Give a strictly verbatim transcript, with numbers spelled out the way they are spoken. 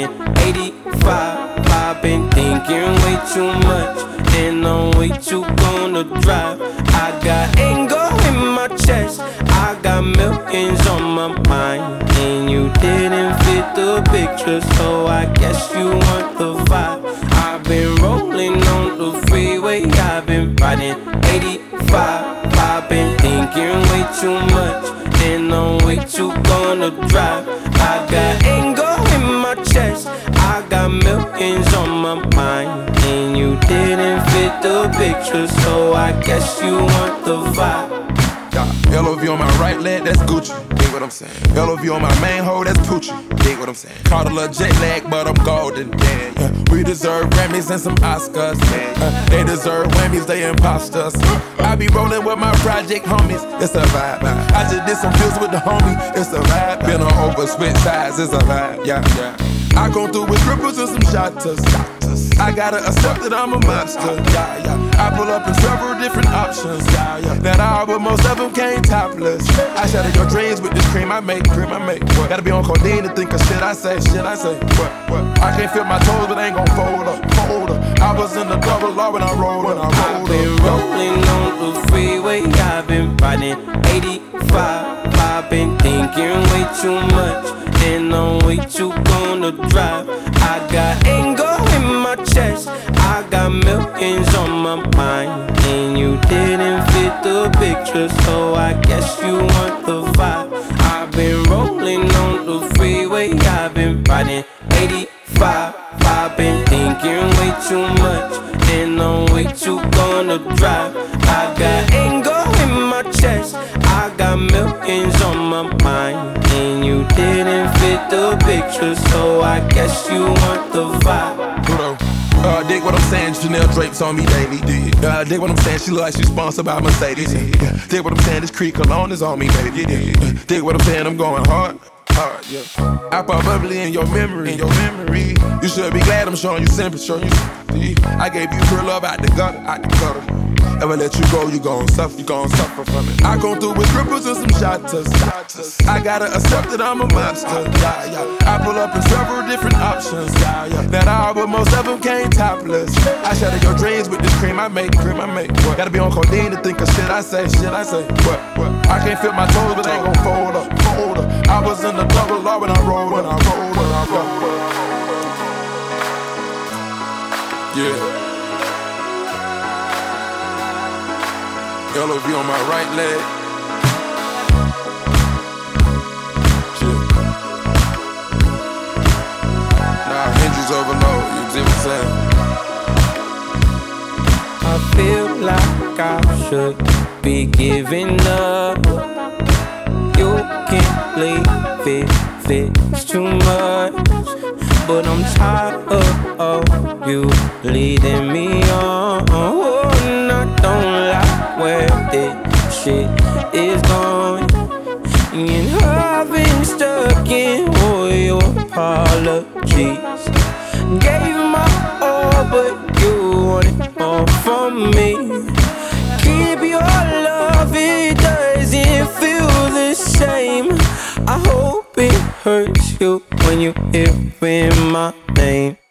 riding eighty-five. I've been thinking way too much, and I'm way too gonna drive. I got anger in my chest, I got millions on my mind, and you didn't fit the picture, so I guess you want the vibe. I've been rolling on the freeway, I've been riding eighty-five. I've been thinking way too much, and I'm way too gonna drive. I got anger in my chest, I got millions on my mind, and you didn't fit the picture, so I guess you want the vibe. Yeah, L O V on my right leg, that's Gucci. Dig what I'm saying? L O V on my main hoe, that's Poochie. Dig what I'm saying? Caught a little jet lag, but I'm golden. Yeah, yeah. We deserve Grammys and some Oscars. Yeah. Uh, they deserve whammies, they imposters. I be rolling with my project homies, it's a vibe. I just did some deals with the homie, it's a vibe. Been on over, switch sides, it's a vibe. Yeah, yeah. I come through with strippers and some shotters. I gotta accept that I'm a monster. Yeah, yeah. I pull up in several different options. Yeah, yeah. That all, but most of them came topless. I shatter your dreams with this cream I make, cream I make. What? Gotta be on codeine to think of shit I say, shit I say. What? What? I can't feel my toes, but I ain't gon' fold up, fold up. I was in the double law when I rolled, when I rolled. I've been rolling on the freeway, I've been riding eighty-five. I've been thinking way too much, and I'm way too gonna drive. I got anger in my chest, I got millions on my mind, and you didn't fit the picture, so I guess you want the vibe. I've been rolling on the freeway, I've been riding eighty-five. I've been thinking way too much, and I'm way too gonna drive. I got anger in my chest, I got millions on my mind, and you didn't fit the picture, so I guess you want the vibe. Pluto. Uh, dig what I'm saying, Chanel drapes on me daily. Dig, uh, dig what I'm saying, she look like she's sponsored by Mercedes. Yeah. Dig what I'm saying, this Creek cologne is on me, baby. Yeah. Dig what I'm saying, I'm going hard, hard, yeah. I pop bubbly in your memory, in your memory. You should be glad I'm showing you sympathy, showing you sympathy. I gave you pure love out the gutter, out the gutter. Ever let you go, you gon' suffer, you gon' suffer from it. I come through with strippers and some shotters. I gotta accept that I'm a monster. Yeah, yeah. I pull up in several different options. Yeah, yeah. That all, but most of them came topless. I shatter your dreams with this cream I make, cream I make. What? Gotta be on codeine to think of shit I say, shit I say. What? What? I can't feel my toes, but they ain't gon' fold up, fold up. I was in the double law when I rolled, when I rolled, when I rolled. Yeah. L O V on my right leg. Shit. Nah, hinges overload, you see what I'm saying? I feel like I should be giving up. You can't leave it, it's too much. But I'm tired of, of you leading me on. Oh, and I don't like where this shit is going, and I've been stuck in all your apologies. Gave my all, but you wanted more from me. Keep your love, it doesn't feel the same. I hope it hurts you when you hear my name.